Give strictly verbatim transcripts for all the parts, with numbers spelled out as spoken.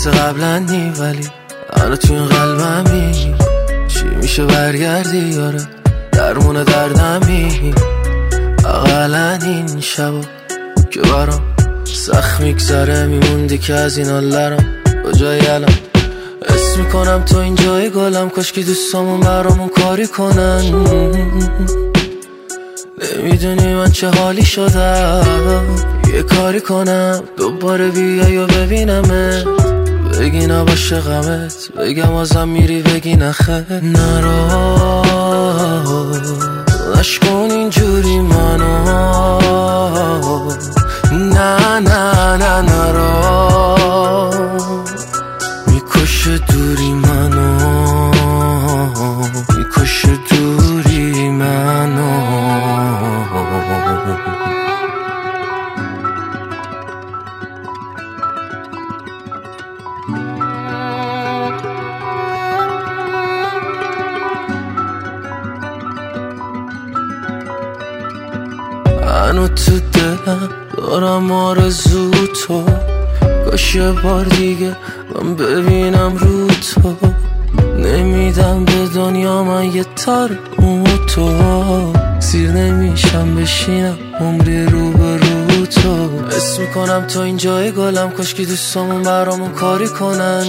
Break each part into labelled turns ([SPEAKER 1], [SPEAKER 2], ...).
[SPEAKER 1] مثل قبلا نی، ولی الان تو این قلبمی. چی میشه برگردی یاره، درمون دردمی. اقلن این شبا که برام سخت میگذره، میموندی که از این حالرم کجایی الان. حس میکنم تو این جای گلم، کاش که دوستامون برامون کاری کنن. نمیدونی من چه حالی شدم، یه کاری کنم دوباره بیای و ببینمت. بگی نباشه غمت، بگم ازم میری بگی نخه. نرو نشکن اینجوری منو، نه نه نه نرو. میکشه دوری منو، میکشه دوری منو. منو تو دلم دارم آرزو تو، کاش یه بار دیگه من ببینم رو تو. نمیدم به دنیا من یه تار اون تو، سیر نمیشم بشینم عمری رو به رو تو. حس میکنم تو این جای گلم، کاش که دوستامون برامون کاری کنن.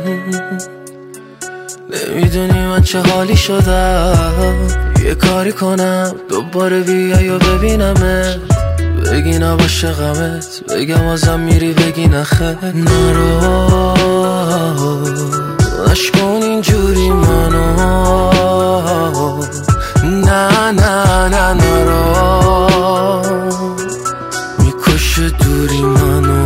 [SPEAKER 1] نمیدونی من چه حالی شدم، یه کاری کنم دوباره بیای و ببینمت. بگی نباشه غمت، بگم ازم میری بگی نخه. نرو نشکن اینجوری منو، نه نه نه نرو. میکشه دوری منو،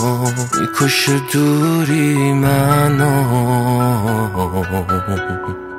[SPEAKER 1] میکشه دوری منو.